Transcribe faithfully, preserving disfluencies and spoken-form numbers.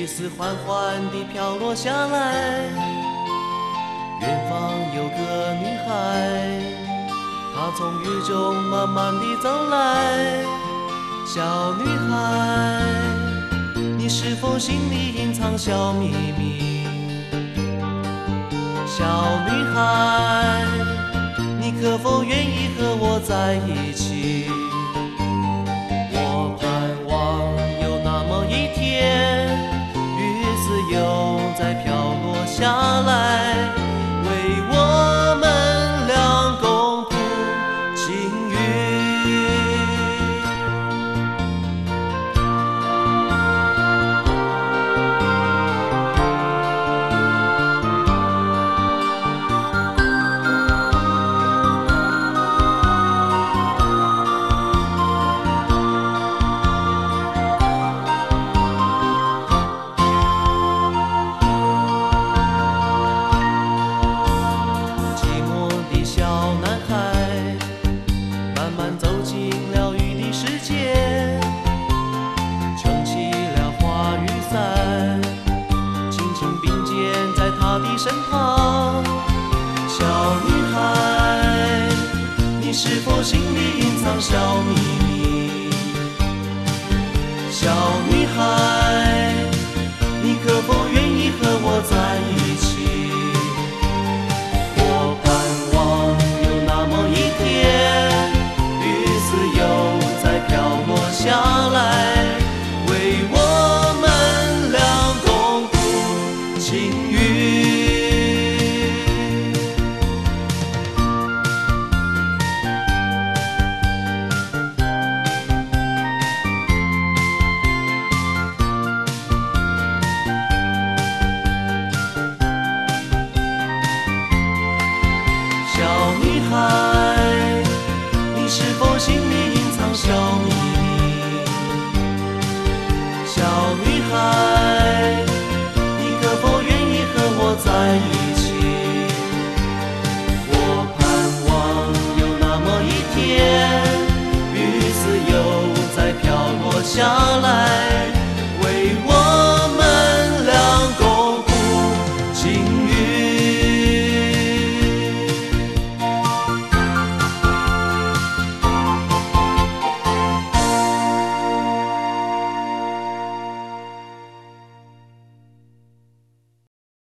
雨丝缓缓地飘落下来，远方有个女孩，她从雨中慢慢地走来。小女孩，你是否心里隐藏小秘密？小女孩，你可否愿意和我在一起？我盼望有那么一天，雨丝又再飘落下来，为我们俩共谱晴雨。身旁，小女孩，你是否心里隐藏小秘密？小女孩，你可否愿意和我在一起？我盼望有那么一天，雨丝又再飘落下来，为我们俩共谱晴雨。小女孩，你是否心里隐藏小秘密？小女孩，你可否愿意和我在一起？我盼望有那么一天，雨丝又再飘落下来。